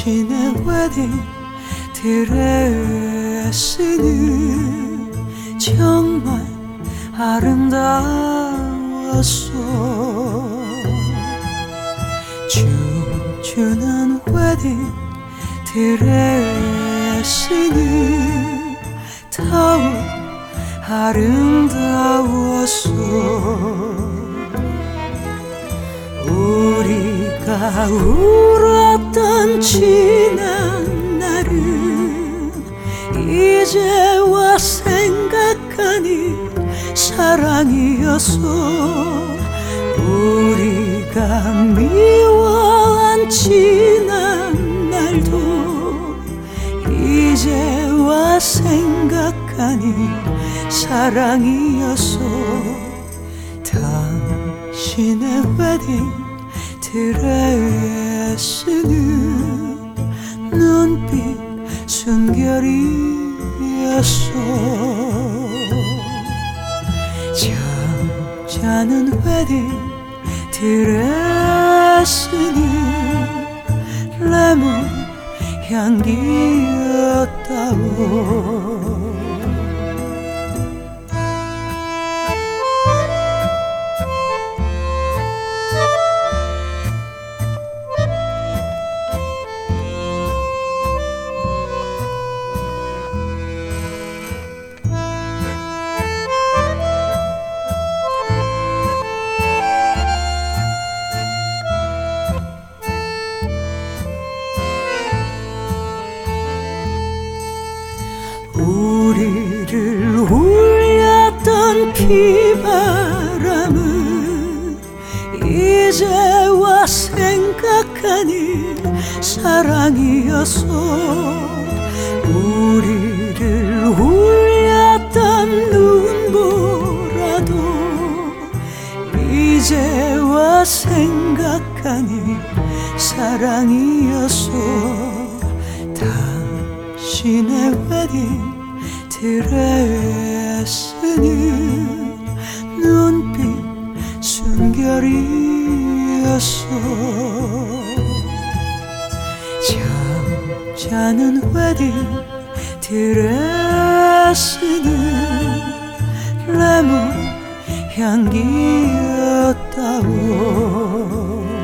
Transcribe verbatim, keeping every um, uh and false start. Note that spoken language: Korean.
당신의 웨딩 드레스는 정말 아름다웠어. 춤추는 웨딩 드레스는 더욱 아름다웠어. 우리가 울었던 지난 날은 이제와 생각하니 사랑이었어. 우리가 미워한 지난 날도 이제와 생각하니 사랑이었어. 당신의 웨딩 드레스는 눈빛 순결이었어. 잠자는 웨딩 드레스는 레몬 향기였다고. 우리를 울렸던 비바람은 이제와 생각하니 사랑이었어. 우리를 울렸던 눈보라도 이제와 생각하니 사랑이었어. 당신의 웨딩 드레스는 눈빛 순결이었어. 잠자는 웨딩 드레스는 레몬 향기였다고.